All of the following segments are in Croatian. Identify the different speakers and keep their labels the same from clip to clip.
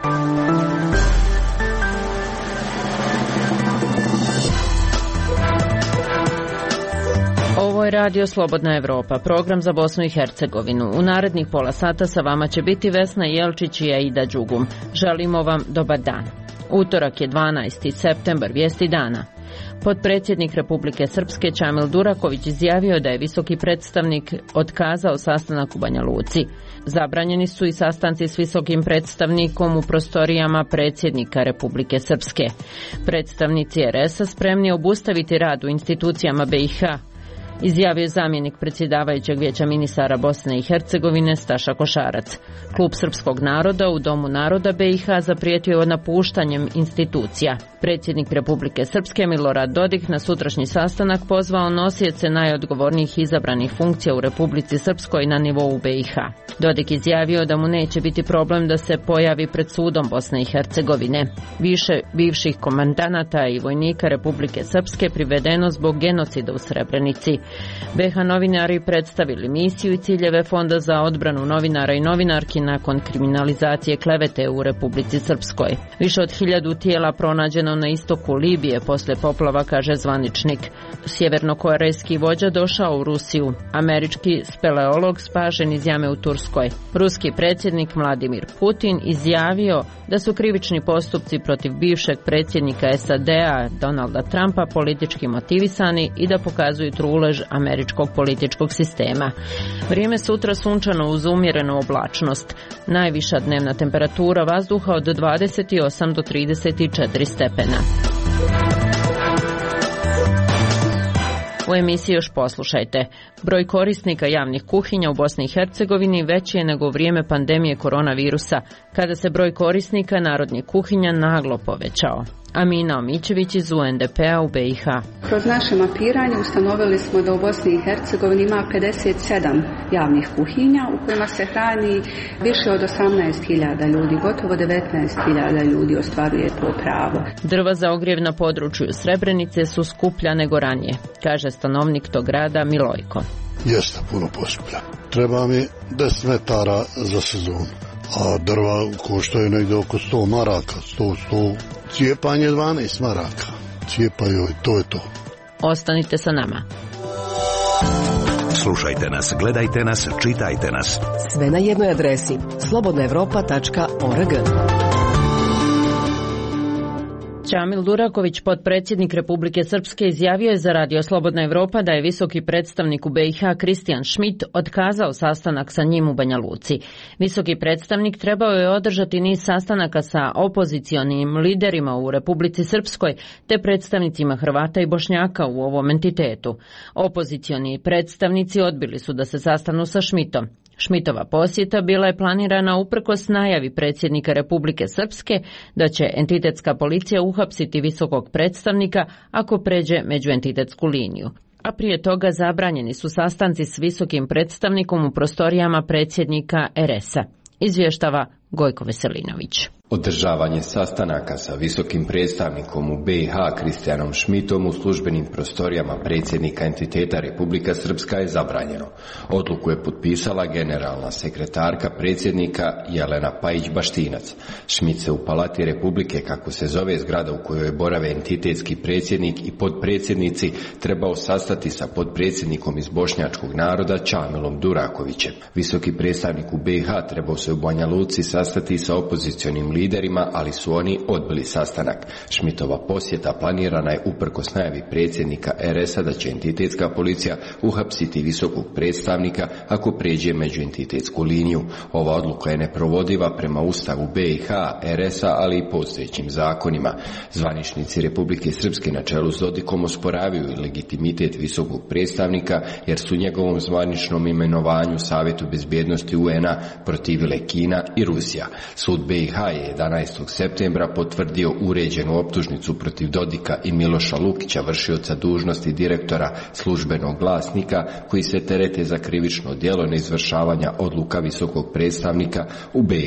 Speaker 1: Ovo je Radio Slobodna Evropa, program za Bosnu i Hercegovinu. U narednih pola sata sa vama će biti Vesna Jelčić i Aida Đugum. Želimo vam dobar dan. Utorak je 12. septembar, vijesti dana. Potpredsjednik Republike Srpske Čamil Duraković izjavio da je visoki predstavnik otkazao sastanak u Banja Luci. Zabranjeni su i sastanci s visokim predstavnikom u prostorijama predsjednika Republike Srpske. Predstavnici RS-a spremni obustaviti rad u institucijama BiH, izjavio zamjenik predsjedavajućeg vijeća ministara Bosne i Hercegovine Staša Košarac. Klub Srpskog naroda u Domu naroda BiH zaprijetio napuštanjem institucija. Predsjednik Republike Srpske Milorad Dodik na sutrašnji sastanak pozvao nosioce najodgovornijih izabranih funkcija u Republici Srpskoj na nivou BiH. Dodik izjavio da mu neće biti problem da se pojavi pred sudom Bosne i Hercegovine. Više bivših komandanata i vojnika Republike Srpske privedeno zbog genocida u Srebrenici. BiH novinari predstavili misiju i ciljeve Fonda za odbranu novinara i novinarki nakon kriminalizacije klevete u Republici Srpskoj. Više od 1000 tijela pronađeno na istoku Libije poslije poplava, kaže zvaničnik. Sjevernokorejski vođa došao u Rusiju. Američki speleolog spašen iz jame u Turskoj. Ruski predsjednik Vladimir Putin izjavio da su krivični postupci protiv bivšeg predsjednika SAD-a Donalda Trumpa politički motivisani i da pokazuju trulež američkog političkog sistema. Vrijeme sutra sunčano uz umjerenu oblačnost. Najviša dnevna temperatura vazduha od 28 do 34 stepena. U emisiji još poslušajte. Broj korisnika javnih kuhinja u Bosni i Hercegovini veći je nego u vrijeme pandemije koronavirusa, kada se broj korisnika narodnih kuhinja naglo povećao. Amina Omićević iz UNDP-a u BiH.
Speaker 2: Kroz naše mapiranje ustanovili smo da u Bosni i Hercegovini ima 57 javnih kuhinja u kojima se hrani više od 18.000 ljudi, gotovo 19.000 ljudi ostvaruje to pravo.
Speaker 1: Drva za ogrjev na području Srebrenice su skuplja nego ranije, kaže stanovnik tog grada Milojko.
Speaker 3: Jeste puno poskuplja. Treba mi 10 metara za sezonu, a drva koštaju negdje oko 100 maraka, 100. Cijepanje 12 maraka. Cijepaju i to je to.
Speaker 1: Ostanite sa nama.
Speaker 4: Slušajte nas, gledajte nas, čitajte nas.
Speaker 5: Sve na jednoj adresi. slobodnaevropa.org.
Speaker 1: Čamil Duraković, potpredsjednik Republike Srpske, izjavio je za Radio Slobodna Evropa da je visoki predstavnik u BiH Kristijan Schmidt otkazao sastanak sa njim u Banja Luci. Visoki predstavnik trebao je održati niz sastanaka sa opozicionim liderima u Republici Srpskoj te predstavnicima Hrvata i Bošnjaka u ovom entitetu. Opozicioni predstavnici odbili su da se sastanu sa Schmidtom. Schmidtova posjeta bila je planirana uprkos najavi predsjednika Republike Srpske da će entitetska policija uhapsiti visokog predstavnika ako pređe međuentitetsku liniju. A prije toga zabranjeni su sastanci s visokim predstavnikom u prostorijama predsjednika RS-a. Izvještava Gojko Veselinović.
Speaker 6: Održavanje sastanaka sa visokim predstavnikom u BiH Kristijanom Schmidtom u službenim prostorijama predsjednika entiteta Republika Srpska je zabranjeno. Odluku je potpisala generalna sekretarka predsjednika Jelena Pajić-Baštinac. Schmidt se u Palati Republike, kako se zove zgrada u kojoj borave entitetski predsjednik i potpredsjednici, trebao sastati sa potpredsjednikom iz bošnjačkog naroda Čamilom Durakovićem. Visoki predstavnik u BiH trebao se u Banja Luci sastati sa opozicionim liderima, ali su oni odbili sastanak. Schmidtova posjeta planirana je uprkos najavi predsjednika RS-a da će entitetska policija uhapsiti visokog predstavnika ako pređe međuentitetsku liniju. Ova odluka je neprovodiva prema Ustavu BiH, RS-a, ali i postojećim zakonima. Zvaničnici Republike Srpske na čelu s Dodikom osporavaju legitimitet visokog predstavnika jer su njegovom zvaničnom imenovanju Savjetu bezbjednosti UN-a protivile Kina i Rusija. Sud BiH je 11. septembra potvrdio uređenu optužnicu protiv Dodika i Miloša Lukića, vršioca dužnosti direktora službenog glasnika, koji se terete za krivično djelo neizvršavanja odluka visokog predstavnika u BiH.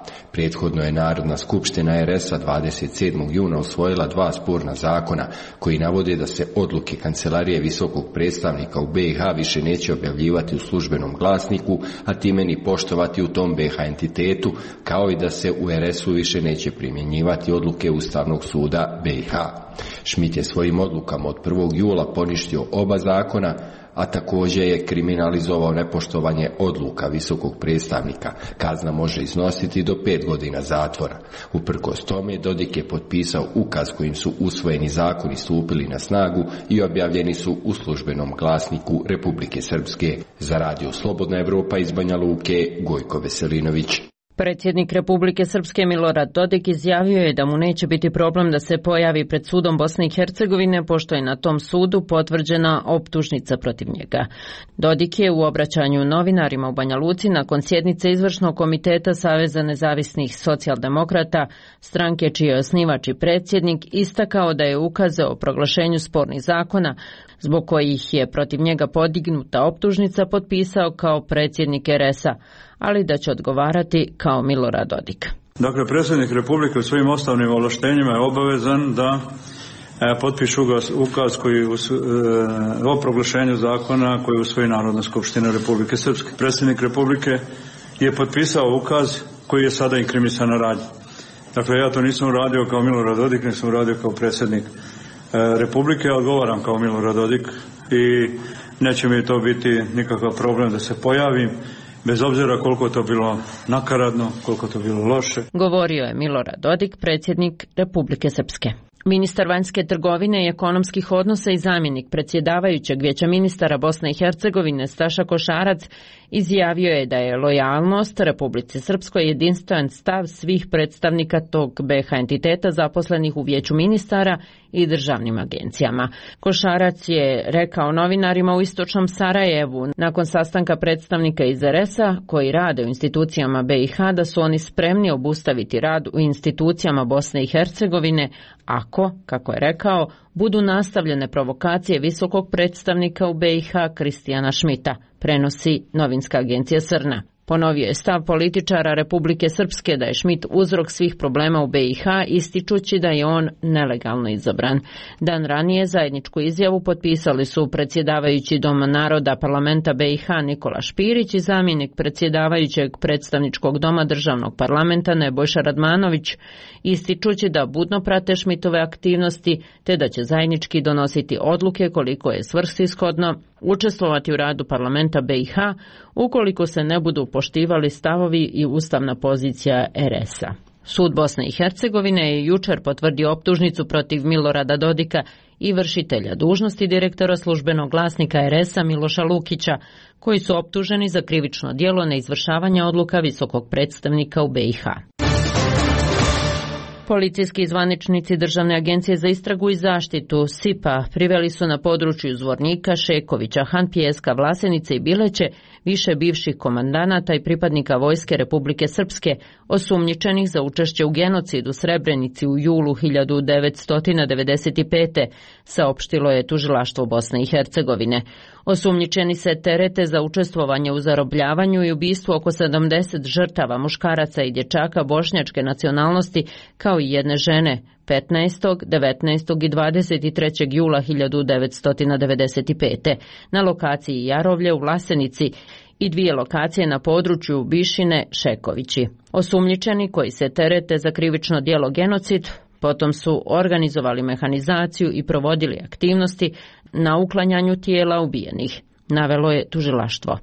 Speaker 6: Prethodno je Narodna skupština RS-a 27. juna usvojila 2 sporna zakona koji navode da se odluke Kancelarije visokog predstavnika u BiH više neće objavljivati u službenom glasniku, a time ni poštovati u tom BiH entitetu, kao i da se u RS-u više neće primjenjivati odluke Ustavnog suda BiH. Schmidt je svojim odlukama od 1. jula poništio oba zakona, a također je kriminalizovao nepoštovanje odluka visokog predstavnika. Kazna može iznositi do 5 godina zatvora. Uprkos tome, Dodik je potpisao ukaz kojim su usvojeni zakoni stupili na snagu i objavljeni su u službenom glasniku Republike Srpske. Za Radio Slobodna Evropa iz Banja Luke, Gojko Veselinović.
Speaker 1: Predsjednik Republike Srpske Milorad Dodik izjavio je da mu neće biti problem da se pojavi pred sudom Bosne i Hercegovine, pošto je na tom sudu potvrđena optužnica protiv njega. Dodik je u obraćanju novinarima u Banja Luci nakon sjednice Izvršnog komiteta Saveza nezavisnih socijaldemokrata, stranke čiji je osnivač i predsjednik, istakao da je ukazao o proglašenju spornih zakona, zbog kojih je protiv njega podignuta optužnica, potpisao kao predsjednik RS-a, ali da će odgovarati kao Milorad Dodik.
Speaker 7: Dakle, predsjednik Republike u svojim osnovnim ovlaštenjima je obavezan da potpiše ukaz koji o proglašenju zakona koji usvoji Narodna skupština Republike Srpske. Predsjednik Republike je potpisao ukaz koji je sada inkrimisan radnji. Dakle, ja to nisam uradio kao Milorad Dodik, nisam uradio kao predsjednik Republike, odgovaram kao Milorad Dodik i neće mi to biti nikakav problem da se pojavim, bez obzira koliko to bilo nakaradno, koliko to bilo loše.
Speaker 1: Govorio je Milorad Dodik, predsjednik Republike Srpske. Ministar vanjske trgovine i ekonomskih odnosa i zamjenik predsjedavajućeg Vijeća ministara Bosne i Hercegovine Staša Košarac izjavio je da je lojalnost Republici Srpskoj jedinstven stav svih predstavnika tog BiH entiteta zaposlenih u Vijeću ministara i državnim agencijama. Košarac je rekao novinarima u istočnom Sarajevu nakon sastanka predstavnika iz RS-a koji rade u institucijama BiH da su oni spremni obustaviti rad u institucijama Bosne i Hercegovine ako, kako je rekao, budu nastavljene provokacije visokog predstavnika u BiH Kristijana Schmidta, prenosi novinska agencija Srna. Ponovio je stav političara Republike Srpske da je Schmidt uzrok svih problema u BiH, ističući da je on nelegalno izabran. Dan ranije zajedničku izjavu potpisali su predsjedavajući Doma naroda parlamenta BiH Nikola Špirić i zamjenik predsjedavajućeg predstavničkog doma državnog parlamenta Nebojša Radmanović, ističući da budno prate Schmidtove aktivnosti te da će zajednički donositi odluke koliko je svrsishodno učestvovati u radu parlamenta BiH ukoliko se ne budu poštivali stavovi i ustavna pozicija RS-a. Sud Bosne i Hercegovine je jučer potvrdio optužnicu protiv Milorada Dodika i vršitelja dužnosti direktora službenog glasnika RS-a Miloša Lukića, koji su optuženi za krivično djelo neizvršavanja odluka visokog predstavnika u BiH. Policijski zvaničnici Državne agencije za istragu i zaštitu SIP-a priveli su na području Zvornika, Šekovića, Han Pijeska, Vlasenice i Bileće više bivših komandanata i pripadnika Vojske Republike Srpske osumnjičenih za učešće u genocidu Srebrenici u julu 1995. saopštilo je tužilaštvo Bosne i Hercegovine. Osumnjičeni se terete za učestvovanje u zarobljavanju i ubistvu oko 70 žrtava muškaraca i dječaka bošnjačke nacionalnosti kao i jedne žene 15., 19. i 23. jula 1995. na lokaciji Jarovlje u Vlasenici i 2 lokacije na području Bišine, Šekovići. Osumnjičeni koji se terete za krivično djelo genocid potom su organizovali mehanizaciju i provodili aktivnosti na uklanjanju tijela ubijenih, navelo je tužilaštvo.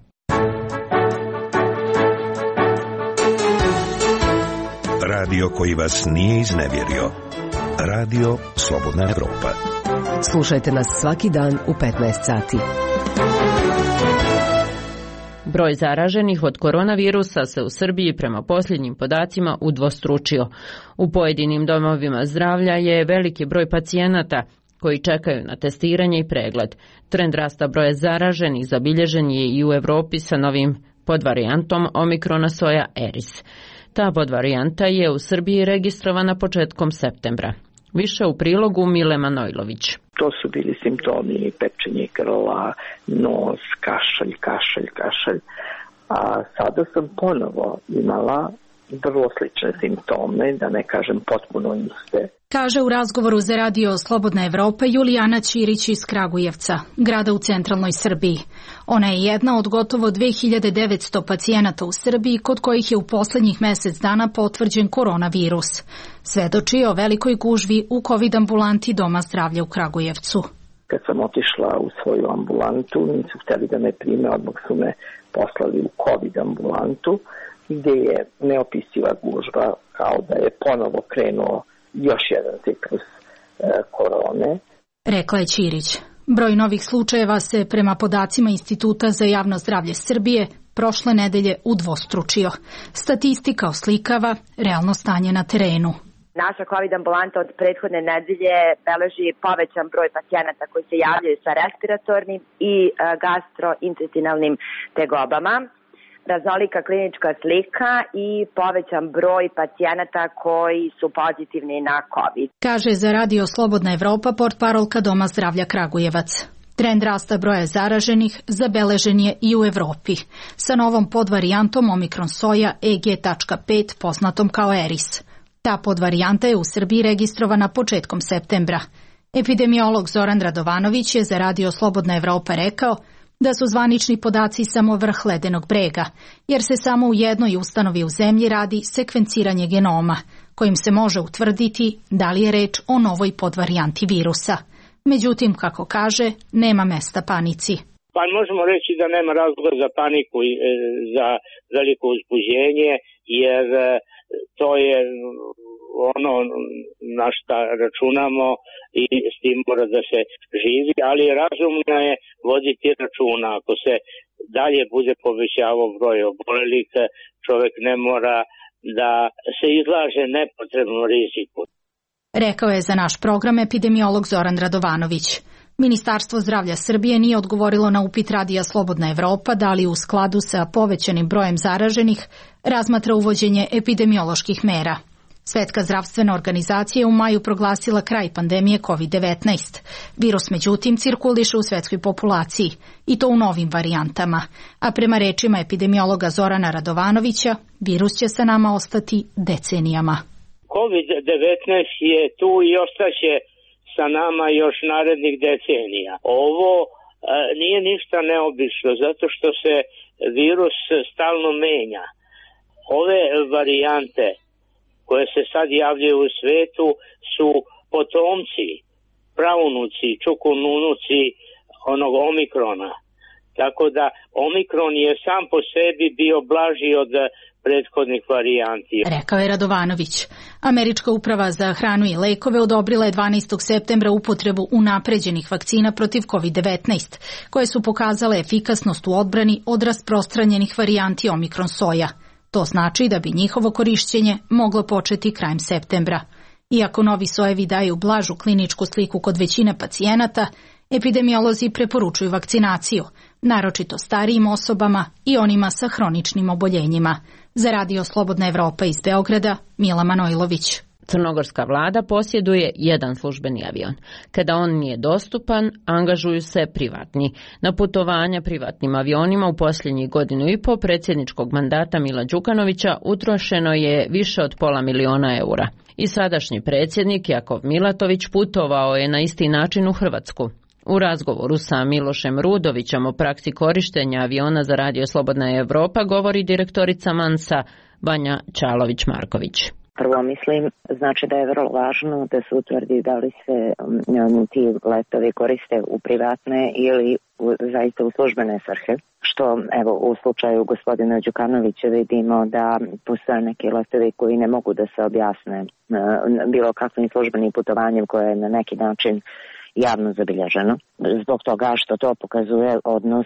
Speaker 4: Radio koji vas nije iznevjerio. Radio Slobodna Evropa.
Speaker 5: Slušajte nas svaki dan u 15 sati.
Speaker 1: Broj zaraženih od koronavirusa se u Srbiji prema posljednjim podacima udvostručio. U pojedinim domovima zdravlja je veliki broj pacijenata koji čekaju na testiranje i pregled. Trend rasta broja zaraženih zabilježen je i u Evropi sa novim podvarijantom omikrona soja Eris. Ta podvarijanta je u Srbiji registrovana početkom septembra. Više u prilogu Mile Manojlović.
Speaker 8: To su bili simptomi pečenje grla, nos, kašalj. A sada sam ponovo imala vrlo slične simptome, da ne kažem potpuno iste.
Speaker 9: Kaže u razgovoru za radio Slobodna Evropa Julijana Ćirić iz Kragujevca, grada u centralnoj Srbiji. Ona je jedna od gotovo 2900 pacijenata u Srbiji kod kojih je u poslednjih mesec dana potvrđen koronavirus. Svedoči o velikoj gužvi u COVID ambulanti Doma zdravlja u Kragujevcu.
Speaker 8: Kad sam otišla u svoju ambulantu, nisu hteli da me prime, odmah su me poslali u COVID ambulantu, gde je neopisiva gužva, kao da je ponovo krenuo još jedan ciklus korone.
Speaker 9: Rekla je Ćirić. Broj novih slučajeva se prema podacima Instituta za javno zdravlje Srbije prošle nedelje udvostručio. Statistika oslikava realno stanje na terenu.
Speaker 10: Naša COVID ambulanta od prethodne nedelje beleži povećan broj pacijenata koji se javljaju sa respiratornim i gastrointestinalnim tegobama, raznolika klinička slika i povećan broj pacijenata koji su pozitivni na COVID.
Speaker 9: Kaže za radio Slobodna Evropa portparolka Doma zdravlja Kragujevac. Trend rasta broja zaraženih zabeležen je i u Evropi, sa novom podvarijantom Omikron soja EG.5 poznatom kao Eris. Ta podvarijanta je u Srbiji registrovana početkom septembra. Epidemiolog Zoran Radovanović je za radio Slobodna Evropa rekao da su zvanični podaci samo vrh ledenog brega, jer se samo u jednoj ustanovi u zemlji radi sekvenciranje genoma, kojim se može utvrditi da li je reč o novoj podvarijanti virusa. Međutim, kako kaže, nema mesta panici.
Speaker 11: Pa možemo reći da nema razloga za paniku i za veliko uzbuđenje, jer to je ono na šta računamo i s tim mora da se živi, ali razumno je voditi računa. Ako se dalje bude povećavao broj obolelih, čovjek ne mora da se izlaže nepotrebnom riziku.
Speaker 9: Rekao je za naš program epidemiolog Zoran Radovanović. Ministarstvo zdravlja Srbije nije odgovorilo na upit radija Slobodna Evropa da li u skladu sa povećanim brojem zaraženih razmatra uvođenje epidemioloških mera. Svetska zdravstvena organizacija je u maju proglasila kraj pandemije COVID-19. Virus međutim cirkuliše u svetskoj populaciji i to u novim varijantama, a prema rečima epidemiologa Zorana Radovanovića virus će sa nama ostati decenijama.
Speaker 11: COVID-19 je tu i ostaće sa nama još narednih decenija. Ovo nije ništa neobično zato što se virus stalno menja. Ove varijante koje se sad javljaju u svetu su potomci, praunuci, čukununuci onog Omikrona. Tako da Omikron je sam po sebi bio blaži od prethodnih varijanti.
Speaker 9: Rekao je Radovanović. Američka uprava za hranu i lekove odobrila je 12. septembra upotrebu unapređenih vakcina protiv COVID-19, koje su pokazale efikasnost u odbrani od rasprostranjenih varijanti Omikron soja. To znači da bi njihovo korišćenje moglo početi krajem septembra. Iako novi sojevi daju blažu kliničku sliku kod većine pacijenata, epidemiolozi preporučuju vakcinaciju, naročito starijim osobama i onima sa hroničnim oboljenjima. Za radio Slobodna Evropa iz Beograda, Mila Manojlović.
Speaker 1: Crnogorska vlada posjeduje jedan službeni avion. Kada on nije dostupan, angažuju se privatni. Na putovanja privatnim avionima u posljednjih godinu i po predsjedničkog mandata Mila Đukanovića utrošeno je više od $500.000 eura. I sadašnji predsjednik Jakov Milatović putovao je na isti način u Hrvatsku. U razgovoru sa Milošem Rudovićem o praksi korištenja aviona za radio Slobodna Evropa govori direktorica Mansa Vanja Čalović-Marković.
Speaker 12: Prvo mislim, znači da je vrlo važno da se utvrdi da li se ti letovi koriste u privatne ili zaista u službene svrhe. Što evo u slučaju gospodina Đukanovića vidimo da postoje neki letovi koji ne mogu da se objasne bilo kakvim službenim putovanjem koje je na neki način javno zabilježeno. Zbog toga što to pokazuje odnos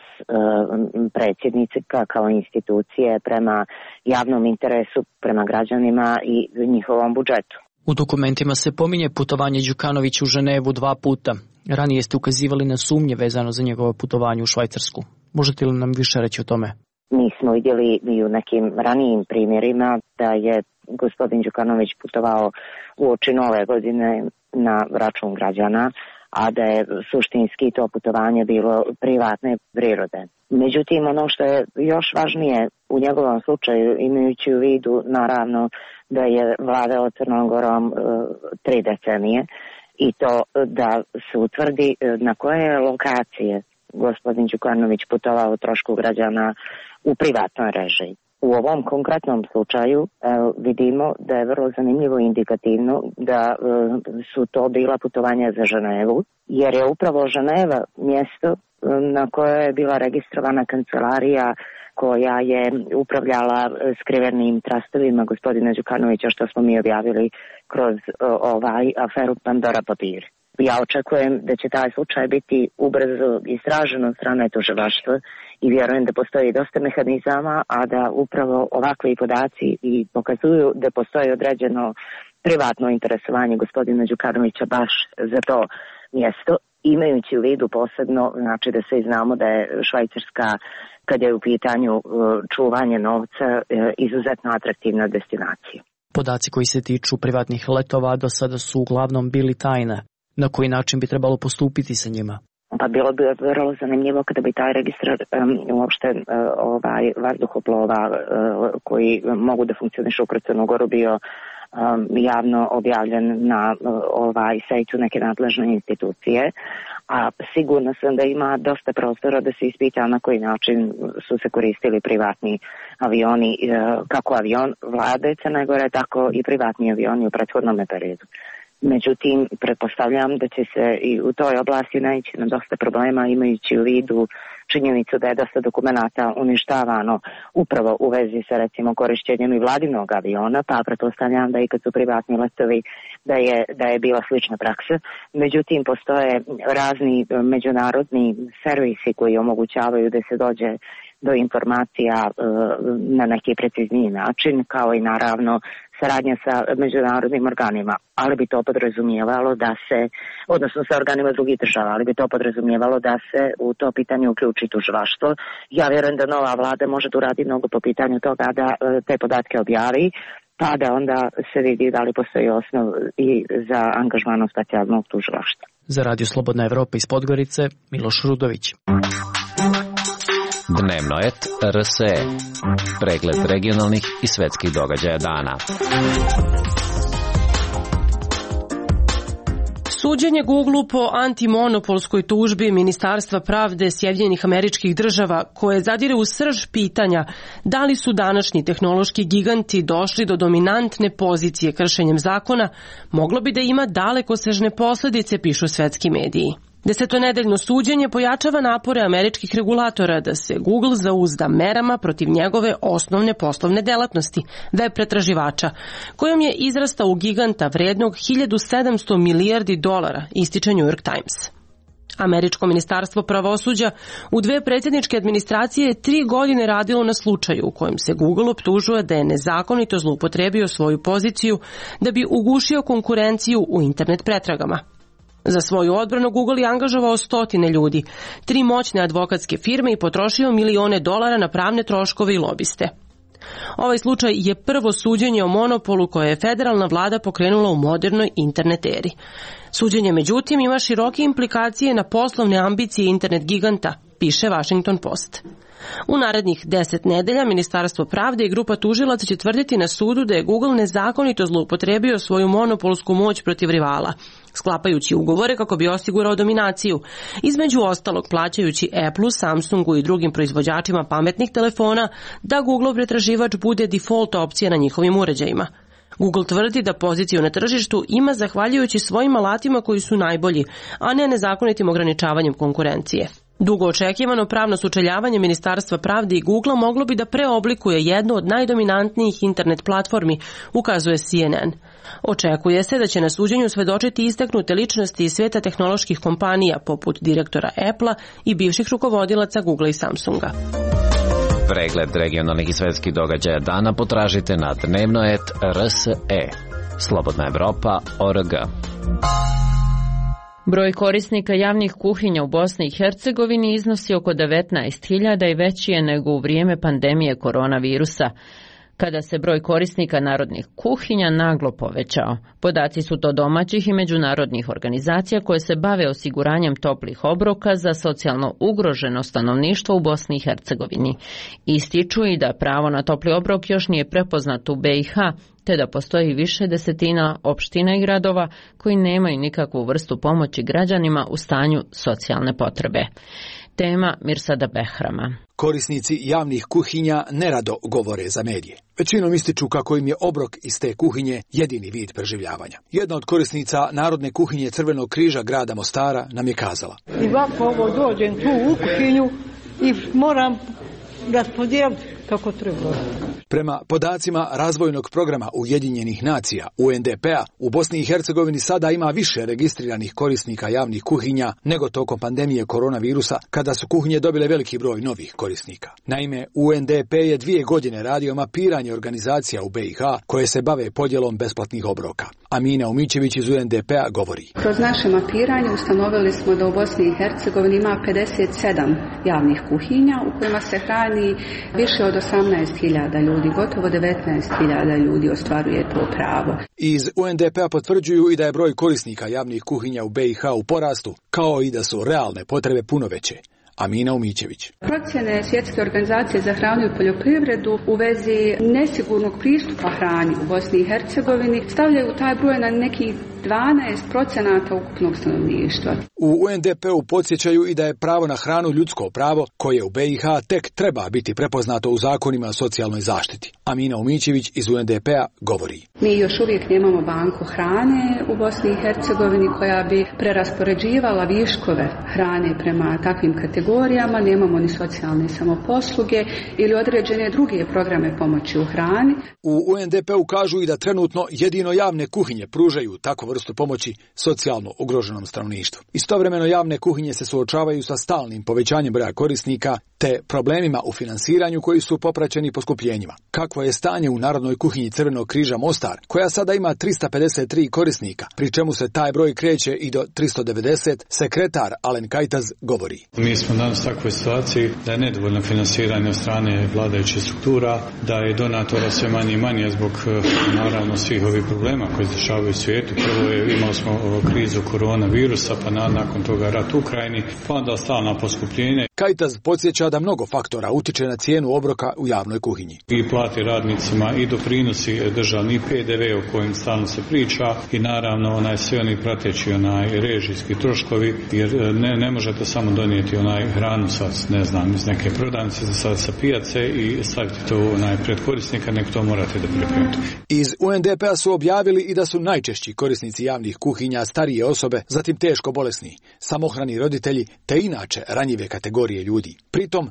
Speaker 12: predsjednice kao institucije prema javnom interesu, prema građanima i njihovom budžetu.
Speaker 13: U dokumentima se pominje putovanje Đukanovića u Ženevu 2 puta. Ranije ste ukazivali na sumnje vezano za njegovo putovanje u Švajcarsku. Možete li nam više reći o tome?
Speaker 12: Mi smo vidjeli i u nekim ranijim primjerima da je gospodin Đukanović putovao uoči Nove godine na račun građana, a da je suštinski to putovanje bilo privatne prirode. Međutim, ono što je još važnije U njegovom slučaju, imajući u vidu naravno da je vladao Crnom Gorom 3 decenije i to da se utvrdi na koje lokacije gospodin Đukanović putovao u trošku građana u privatnoj režiji. U ovom konkretnom slučaju vidimo da je vrlo zanimljivo i indikativno da su to bila putovanja za Ženevu, jer je upravo Ženeva mjesto na kojoj je bila registrovana kancelarija koja je upravljala skrivenim trastovima gospodina Đukanovića, što smo mi objavili kroz aferu Pandora papir. Ja očekujem da će taj slučaj biti ubrzo istražen od strane tužilaštva i vjerujem da postoji dosta mehanizama, a da upravo ovakvi podaci i pokazuju da postoji određeno privatno interesovanje gospodina Đukanovića baš za to mjesto, imajući u vidu posebno, znači da svi znamo da je Švajcarska, kad je u pitanju čuvanje novca, izuzetno atraktivna destinacija.
Speaker 13: Podaci koji se tiču privatnih letova do sada su uglavnom bili tajne. Na koji način bi trebalo postupiti sa njima?
Speaker 12: Pa bilo bi vrlo zanimljivo kada bi taj registar uopšte vazduhoplova koji mogu da funkcionišu kroz Crnu Goru bio javno objavljen na sajtu neke nadležne institucije, a sigurno sam da ima dosta prostora da se ispita na koji način su se koristili privatni avioni, kako avion vlade Crne Gore, tako i privatni avioni u prethodnom periodu. Međutim, pretpostavljam da će se i u toj oblasti naići na dosta problema, imajući u vidu činjenicu da je dosta dokumenata uništavano upravo u vezi sa recimo korišćenjem i vladinog aviona, pa pretpostavljam da i kad su privatni letovi da je bila slična praksa. Međutim, postoje razni međunarodni servisi koji omogućavaju da se dođe do informacija na neki precizniji način, kao i naravno saradnja sa međunarodnim organima, ali bi to podrazumijevalo da se, odnosno sa organima drugih država, ali bi to podrazumijevalo da se u to pitanje uključi tužilaštvo. Ja vjerujem da nova vlada može da uradi mnogo po pitanju toga da te podatke objavi, pa da onda se vidi da li postoji osnov i za angažman specijalnog tužilaštva.
Speaker 13: Za Radio Slobodna Evropa iz Podgorice, Miloš Rudović.
Speaker 14: Dnevnoet RSE. Pregled regionalnih i svetskih događaja dana.
Speaker 15: Suđenje Google-u po antimonopolskoj tužbi Ministarstva pravde Sjedinjenih Američkih Država, koje zadire u srž pitanja da li su današnji tehnološki giganti došli do dominantne pozicije kršenjem zakona, moglo bi da ima dalekosežne posledice, pišu svetski mediji. Desetonedeljno suđenje pojačava napore američkih regulatora da se Google zauzda merama protiv njegove osnovne poslovne delatnosti, web pretraživača, kojom je izrastao u giganta vrednog $1.700 milijardi, ističe New York Times. Američko ministarstvo pravosuđa u 2 predsjedničke administracije je 3 godine radilo na slučaju u kojem se Google optužuje da je nezakonito zloupotrebio svoju poziciju da bi ugušio konkurenciju u internet pretragama. Za svoju odbranu Google je angažovao 100 ljudi, 3 moćne advokatske firme i potrošio $milione na pravne troškove i lobiste. Ovaj slučaj je prvo suđenje o monopolu koje je federalna vlada pokrenula u modernoj internet eri. Suđenje, međutim, ima široke implikacije na poslovne ambicije internet giganta, piše Washington Post. U narednih 10 nedelja Ministarstvo pravde i grupa tužilaca će tvrditi na sudu da je Google nezakonito zloupotrebio svoju monopolsku moć protiv rivala, sklapajući ugovore kako bi osigurao dominaciju, između ostalog plaćajući Apple, Samsungu i drugim proizvođačima pametnih telefona da Google pretraživač bude default opcija na njihovim uređajima. Google tvrdi da poziciju na tržištu ima zahvaljujući svojim alatima koji su najbolji, a ne nezakonitim ograničavanjem konkurencije. Dugo očekivano pravno sučeljavanje Ministarstva pravde i Google moglo bi da preoblikuje jednu od najdominantnijih internet platformi, ukazuje CNN. Očekuje se da će na suđenju svedočiti istaknute ličnosti iz svijeta tehnoloških kompanija poput direktora Apple-a i bivših rukovodilaca Google i Samsunga.
Speaker 14: Pregled regionalnih i svetskih događaja dana potražite na Dnevnoet RSE. Slobodna Evropa.org.
Speaker 1: Broj korisnika javnih kuhinja u Bosni i Hercegovini iznosi oko 19.000 i veći je nego u vrijeme pandemije koronavirusa. kada se broj korisnika narodnih kuhinja naglo povećao. Podaci su to domaćih i međunarodnih organizacija koje se bave osiguranjem toplih obroka za socijalno ugroženo stanovništvo u Bosni i Hercegovini. Ističu i da pravo na topli obrok još nije prepoznato u BiH, te da postoji više desetina opština i gradova koji nemaju nikakvu vrstu pomoći građanima u stanju socijalne potrebe. Tema Mirsada Behrama.
Speaker 16: Korisnici javnih kuhinja nerado govore za medije. Većinom ističu kako im je obrok iz te kuhinje jedini vid preživljavanja. Jedna od korisnica Narodne kuhinje Crvenog križa grada Mostara nam je kazala:
Speaker 17: I ovako ovo dođem tu u kuhinju i moram raspodijeliti kako treba.
Speaker 16: Prema podacima razvojnog programa Ujedinjenih nacija, UNDP-a, u Bosni i Hercegovini sada ima više registriranih korisnika javnih kuhinja nego tokom pandemije koronavirusa, kada su kuhinje dobile veliki broj novih korisnika. Naime, UNDP je 2 godine radio mapiranje organizacija u BiH koje se bave podjelom besplatnih obroka. Amina Umićević iz UNDP-a govori:
Speaker 2: Kroz naše mapiranje ustanovili smo da u Bosni i Hercegovini ima 57 javnih kuhinja u kojima se hrani više od 18.000 ljudi, gotovo 19.000 ljudi ostvaruje to pravo.
Speaker 16: Iz UNDP-a potvrđuju i da je broj korisnika javnih kuhinja u BiH u porastu, kao i da su realne potrebe puno veće. Amina Umićević.
Speaker 2: Procjene Svjetske organizacije za hranu i poljoprivredu u vezi nesigurnog pristupa hrani u Bosni i Hercegovini stavljaju taj broj na nekih 12% ukupnog stanovništva.
Speaker 16: U UNDP-u podsjećaju i da je pravo na hranu ljudsko pravo koje u BiH tek treba biti prepoznato u zakonima o socijalnoj zaštiti. Amina Umićević iz UNDP-a govori:
Speaker 2: Mi još uvijek nemamo banku hrane u Bosni i Hercegovini koja bi preraspoređivala viškove hrane prema takvim kategorijama, nemamo ni socijalne samoposluge ili određene druge programe pomoći u hrani.
Speaker 16: U UNDP-u kažu i da trenutno jedino javne kuhinje pružaju takvu vrstu pomoći socijalno ugroženom stanovništvu. Istovremeno javne kuhinje se suočavaju sa stalnim povećanjem broja korisnika te problemima u finansiranju koji su popraćeni poskupljenjima. Kakvo je stanje u Narodnoj kuhinji Crvenog križa Mostar, koja sada ima 353 korisnika, pri čemu se taj broj kreće i do 390, sekretar Alen Kajtaz govori:
Speaker 18: Mi smo danas u takvoj situaciji da je nedovoljno finansiranje od strane vladajućih struktura, da je donatora sve manje i manje zbog naravno svih ovih problema koji se dešavaju u svijetu. Prvo imali smo krizu koronavirusa, pa nakon toga rat u Ukrajini, pa onda stalna poskupljenja.
Speaker 16: Kajtaz podsjeća da mnogo faktora utiče na cijenu obroka u javnoj kuhinji.
Speaker 18: I plati radnicima i doprinosi državni PDV o kojim stalno se priča i naravno sve oni prateći režijski troškovi, jer ne možete samo donijeti hranu iz neke prodavnice sa pijace i staviti to pred korisnika, nek to morate da pripremite.
Speaker 16: Iz UNDP-a su objavili i da su najčešći korisnici javnih kuhinja starije osobe, zatim teško bolesni, samohrani roditelji te inače ranjive kategorije ljudi. Pritom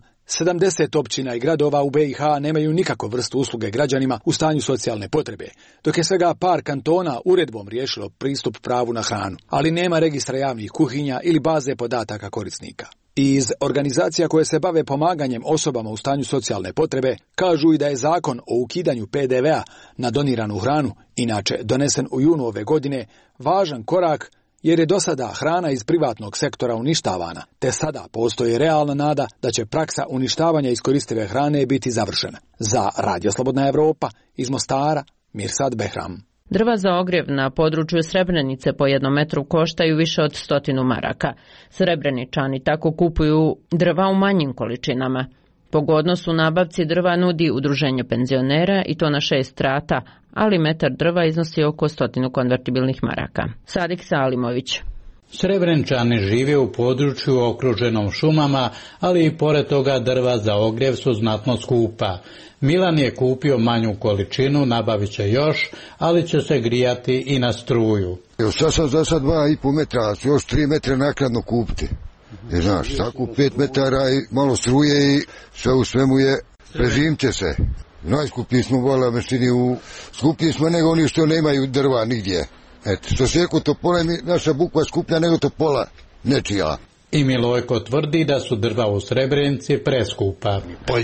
Speaker 16: 70 općina i gradova u BiH nemaju nikakvu vrstu usluge građanima u stanju socijalne potrebe, dok je svega par kantona uredbom riješilo pristup pravu na hranu, ali nema registra javnih kuhinja ili baze podataka korisnika. Iz organizacija koje se bave pomaganjem osobama u stanju socijalne potrebe kažu i da je zakon o ukidanju PDV-a na doniranu hranu, inače donesen u junu ove godine, važan korak jer je do sada hrana iz privatnog sektora uništavana, te sada postoji realna nada da će praksa uništavanja iskoristive hrane biti završena. Za Radio Slobodna Evropa iz Mostara, Mirsad Behram.
Speaker 1: Drva za ogrjev na području Srebrenice po 1 metru koštaju više od 100 maraka. Srebreničani tako kupuju drva u manjim količinama. Pogodnost u nabavci drva nudi udruženje penzionera i to na 6 rata, ali metar drva iznosi oko 100 konvertibilnih maraka. Sadik Salimović.
Speaker 19: Srebreničani žive u području okruženom šumama, ali i pored toga drva za ogrjev su znatno skupa. Milan je kupio manju količinu, nabavit će još, ali će se grijati i na struju.
Speaker 20: Sad sam za sad 2,5 metra, još 3 metra naknadno kupiti. Znaš, tako 5 metara i malo struje i sve u svemu je, preživite se. Najskuplji smo vola meštini, skuplji smo nego oni što nemaju drva nigdje. Eto, što se eko topola, naša bukva je skuplja nego topola nečija.
Speaker 19: I Milojko tvrdi da su drva u Srebrenici preskupa.
Speaker 3: Pa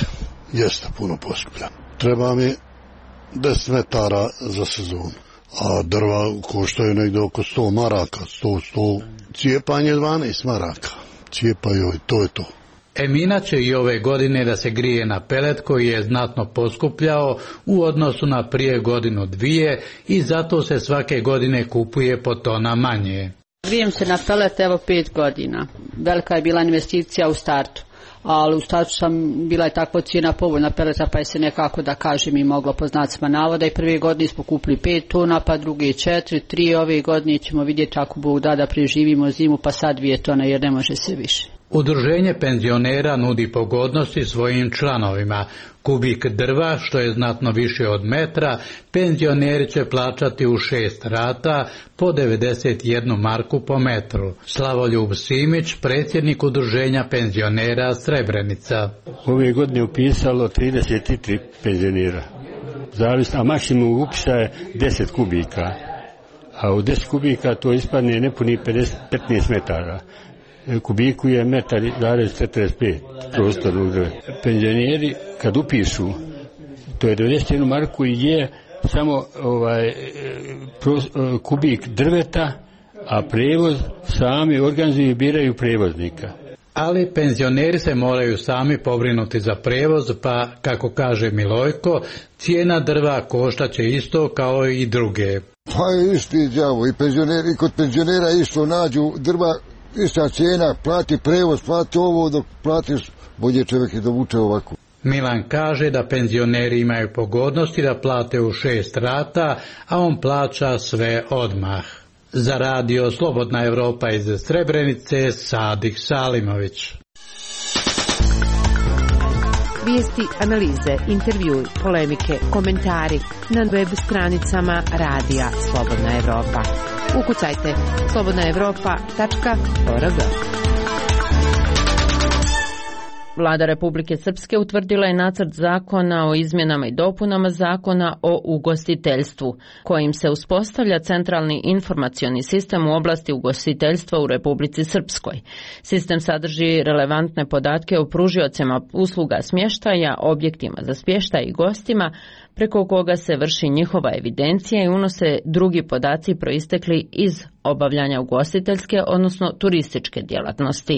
Speaker 3: jeste puno poskuplja. Treba mi 10 metara za sezonu, a drva koštaju negdje oko 100 maraka, 100, cijepanje 12 maraka. Cijepaju i to je to.
Speaker 19: Emina će i ove godine da se grije na pelet koji je znatno poskupljao u odnosu na prije godinu dvije i zato se svake godine kupuje po tona manje.
Speaker 21: Grijem se na pelet evo 5 godina. Velika je bila investicija u startu, ali u startu bila je takva cijena povoljna peleta pa je se nekako da kažem i moglo po znacima navoda i prve godine smo kupili 5 tona, pa druge 4, 3 ove godine ćemo vidjeti ako Bog da preživimo zimu pa sad 2 tone jer ne može se više.
Speaker 19: Udruženje penzionera nudi pogodnosti svojim članovima. Kubik drva, što je znatno više od metra, penzioneri će plaćati u 6 rata po 91 marku po metru. Slavoljub Simić, predsjednik Udruženja penzionera Srebrenica.
Speaker 22: Ove godine upisalo 33 penzionera, a maksimum upisa je 10 kubika, a u 10 kubika to ispadne nepuni 15 metara. Kubiku je 1,45 prostornog drva. Penzioneri kad upišu, to je 91 marku i je samo kubik drveta, a prevoz sami organizuju i biraju prevoznika.
Speaker 19: Ali penzioneri se moraju sami pobrinuti za prevoz, pa, kako kaže Milojko, cijena drva koštaće isto kao i druge.
Speaker 20: Pa isti đavo, i penzioneri, kod penzionera isto nađu drva, ista cijena, plati prevoz, plati ovo, dok platiš, bolje čovjek je dovuče ovako.
Speaker 19: Milan kaže da penzioneri imaju pogodnosti da plate u 6 rata, a on plaća sve odmah. Za radio Slobodna Evropa iz Srebrenice, Sadik Salimović.
Speaker 23: Vijesti, analize, intervjui, polemike, komentari na web stranicama radija Slobodna Evropa. Ukucajte slobodnaevropa.org.
Speaker 1: Vlada Republike Srpske utvrdila je nacrt zakona o izmjenama i dopunama zakona o ugostiteljstvu, kojim se uspostavlja centralni informacioni sistem u oblasti ugostiteljstva u Republici Srpskoj. Sistem sadrži relevantne podatke o pružiocima usluga smještaja, objektima za smještaj i gostima, preko koga se vrši njihova evidencija i unose drugi podaci proistekli iz obavljanja ugostiteljske, odnosno turističke djelatnosti.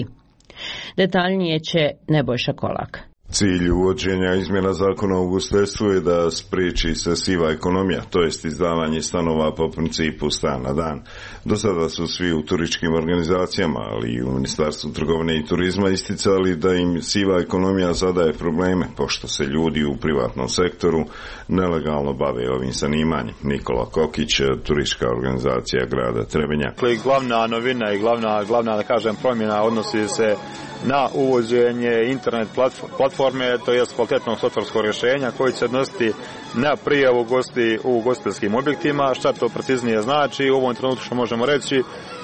Speaker 1: Detaljnije će Nebojša Kolak.
Speaker 24: Cilj uvođenja izmjena zakona o ugostiteljstvu je da spriječi se siva ekonomija, to jest izdavanje stanova po principu stan na dan. Do sada su svi u turističkim organizacijama, ali i u Ministarstvu trgovine i turizma isticali da im siva ekonomija zadaje probleme, pošto se ljudi u privatnom sektoru nelegalno bave ovim zanimanjem. Nikola Kokić, turistička organizacija grada Trebinja.
Speaker 25: Glavna novina i glavna da kažem promjena odnosi se na uvođenje internet platforme, to je kvalitetno softversko rješenja koji će odnositi na prijavu gosti u ugostiteljskim objektima. Šta to preciznije znači? U ovom trenutku što možemo reći,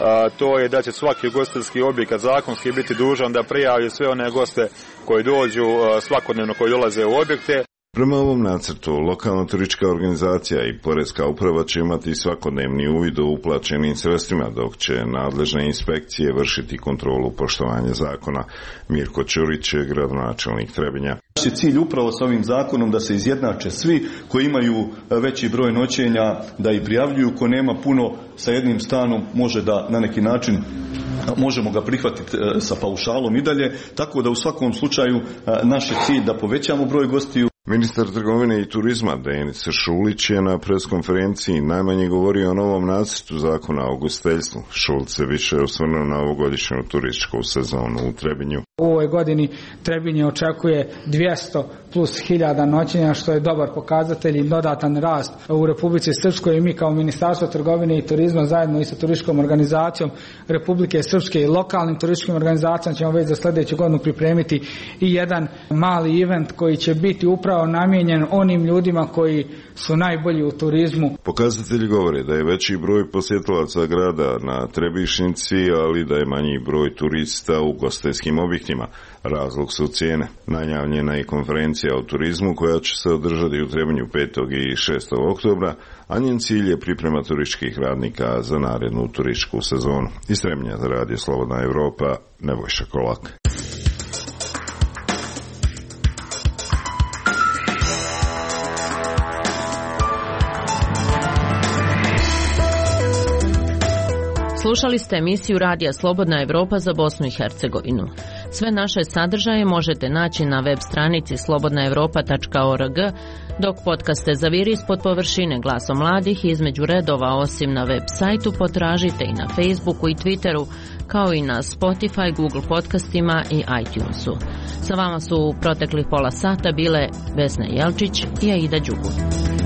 Speaker 25: to je da će svaki ugostiteljski objekat zakonski biti dužan da prijavi sve one goste koji dođu svakodnevno, koji dolaze u objekte.
Speaker 24: Prema ovom nacrtu, lokalna turistička organizacija i poreska uprava će imati svakodnevni uvid o uplaćenim sredstvima, dok će nadležne inspekcije vršiti kontrolu poštovanja zakona. Mirko Ćurić je gradonačelnik Trebinja.
Speaker 26: Naš je cilj upravo s ovim zakonom da se izjednače svi koji imaju veći broj noćenja, da i prijavljuju, ko nema puno sa jednim stanom može da na neki način možemo ga prihvatiti sa paušalom i dalje, tako da u svakom slučaju naš je cilj da povećamo broj gostiju.
Speaker 24: Ministar trgovine i turizma Denis Šulić je na preskonferenciji najmanje govorio o novom nacrtu zakona o ugostiteljstvu. Šulić se više osvrnuo na ovogodišnju turističku sezonu u Trebinju.
Speaker 27: U ovoj godini Trebinje očekuje 200 plus 1000 noćenja, što je dobar pokazatelj i dodatan rast u Republici Srpskoj. I mi kao Ministarstvo trgovine i turizma zajedno i sa turističkom organizacijom Republike Srpske i lokalnim turističkim organizacijama ćemo već za sljedeću godinu pripremiti i jedan mali event koji će biti upravo namijenjen onim ljudima koji su najbolji u turizmu.
Speaker 24: Pokazatelji govore da je veći broj posjetilaca grada na Trebišnici, ali da je manji broj turista u ugostiteljskim objektima. Razlog su cijene. Najavljena je konferencija o turizmu koja će se održati u Trebinju 5. i 6. oktobra, a njen cilj je priprema turističkih radnika za narednu turističku sezonu. Iz Trebinja za radio Slobodna Evropa, Nebojša Kolak.
Speaker 1: Slušali ste emisiju Radija Slobodna Evropa za Bosnu i Hercegovinu. Sve naše sadržaje možete naći na web stranici slobodnaevropa.org, dok podcaste Zaviri ispod površine Glasom mladih između redova osim na web sajtu potražite i na Facebooku i Twitteru, kao i na Spotify, Google podcastima i iTunesu. Sa vama su u proteklih pola sata bile Vesna Jelčić i Aida Đugu.